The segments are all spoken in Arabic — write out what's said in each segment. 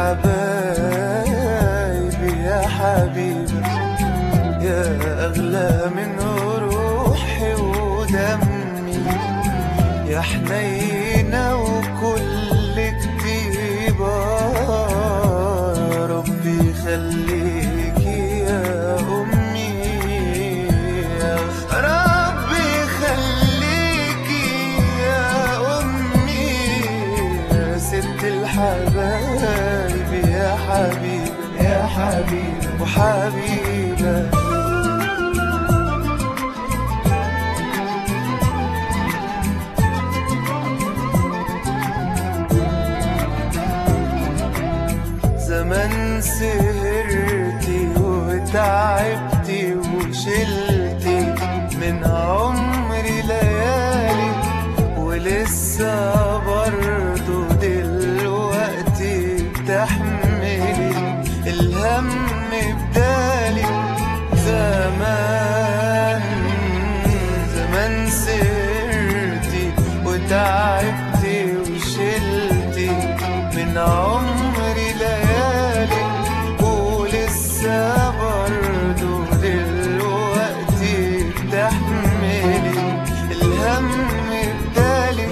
الحبايب يا حبيبة، يا أغلى من روحي ودمي، يا حنينة وكل كتيبة. ربي يخليكي يا أمي، ربي يخليكي يا أمي، يا ست الحبايب يا حبيبة يا حبيبة وحبيبة. زمان سهرتي وتعبتي وشلتي من عمري ليالي، ولسه برضو دلوقتي بتحملي الهم بدالي. زمان سهرتي وتعبتي وشلتي من عمري ليالي، ولسه برضو دلوقتي بتحملي الهم بدالي.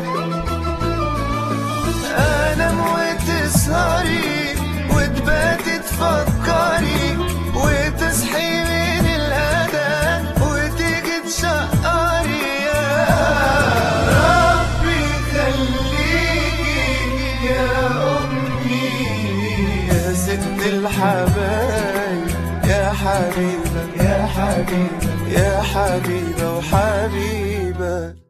انام وتسهري وتباتي تفكري، وتصحي من الأذان وتيجي تشقري. يا ربي خليكي يا أمي، يا ست الحبايب يا حبيبة يا حبيبة يا حبيبة وحبيبة.